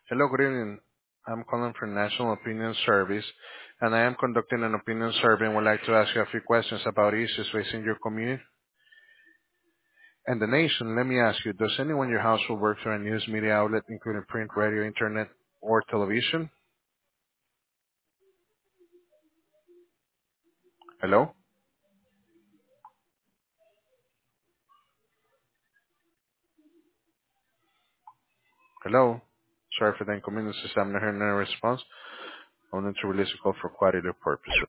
Hello, good evening. I'm calling from National Opinion Service, and I am conducting an opinion survey and would like to ask you a few questions about issues facing your community and the nation. Let me ask you, does anyone in your household work for a news media outlet, including print, radio, internet, or television? Hello? Hello? Sorry for the inconvenience. I'm not hearing any response. I wanted to release a call for quality purposes.